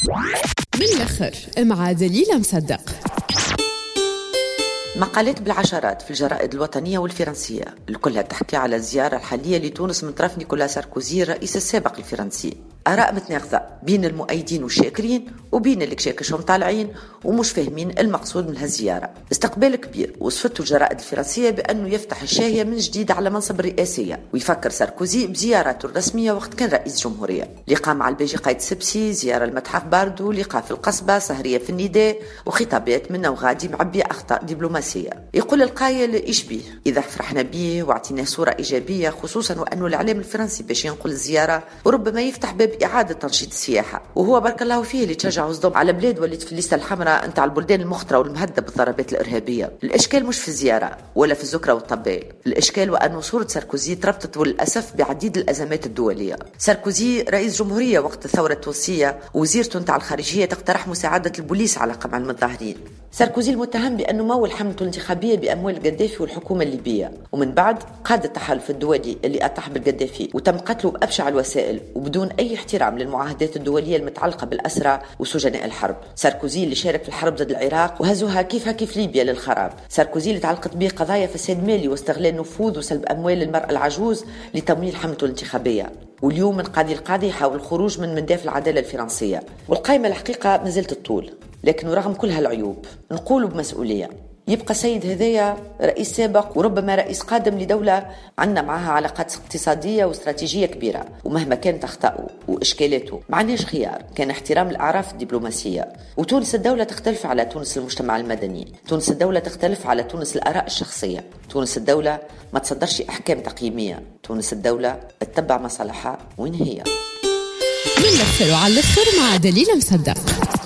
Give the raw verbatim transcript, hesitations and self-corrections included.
من الآخر مع دليلة مصدق. مقالات بالعشرات في الجرائد الوطنية والفرنسية كلها تحكي على الزيارة الحالية لتونس من طرف نيكولا ساركوزي الرئيس السابق الفرنسي. آراء متناقضة بين المؤيدين والشاكرين وبين اللي كشاكشهم طالعين ومش فاهمين المقصود من هالزيارة. استقبال كبير وصفته الجرائد الفرنسية بأنه يفتح الشاهية من جديد على منصب الرئاسية، ويفكر ساركوزي بزياراته الرسمية وقت كان رئيس جمهورية. لقاء مع الباجي قايد سبسي، زيارة المتحف باردو، لقاء في القصبة، سهرية في النداء، وخطابات منا وغادي معبية أخطاء دبلوماسية. يقول القايل إيش بيه إذا فرحنا بيه واعطيناه صورة إيجابية، خصوصا وأنه الإعلام الفرنسي باش ينقل الزيارة وربما يفتح باب إعادة تنشيط السياحة، وهو بارك الله فيه اللي تشجع صدام على بلاد وليت في الليسته الحمراء نتاع البلدان المخطرة والمهددة بالضربات الإرهابية. الإشكال مش في الزيارة ولا في الزكرة والطبال، الإشكال وأنه صورة ساركوزي تربطت وللأسف بعديد الأزمات الدولية. ساركوزي رئيس جمهورية وقت الثورة التونسية، ووزيرته نتاع الخارجية تقترح مساعدة البوليس على قمع المتظاهرين. ساركوزي المتهم بأنه مول حملته الانتخابية بأموال القذافي والحكومة الليبية، ومن بعد قاد التحالف الدولي اللي أطاح بالقذافي وتم قتله بأبشع الوسائل وبدون أي احترام للمعاهدات الدولية المتعلقة بالأسرى وسجناء الحرب. ساركوزي اللي شارك في الحرب ضد العراق وهزوها كيفها كيف ليبيا للخراب. ساركوزي اللي تعلقت به قضايا فساد مالي واستغلال نفوذ وسلب أموال المرأة العجوز لتمويل حملته الانتخابية. واليوم من قاضي القاضي يحاول الخروج من منداف العدالة الفرنسية، والقائمة الحقيقة مازالت الطول. لكن رغم كل هالعيوب نقول بمسؤولية يبقى سيد هذايا رئيس سابق وربما رئيس قادم لدولة عندنا معها علاقات اقتصادية واستراتيجية كبيرة، ومهما كانت أخطاءه وإشكالاته معناش خيار كان احترام الأعراف الدبلوماسية. وتونس الدولة تختلف على تونس المجتمع المدني، تونس الدولة تختلف على تونس الآراء الشخصية، تونس الدولة ما تصدرش أحكام تقييمية، تونس الدولة تتبع مصالحها وين هي. من الآخر وعلى الآخر مع دليلة مصدق.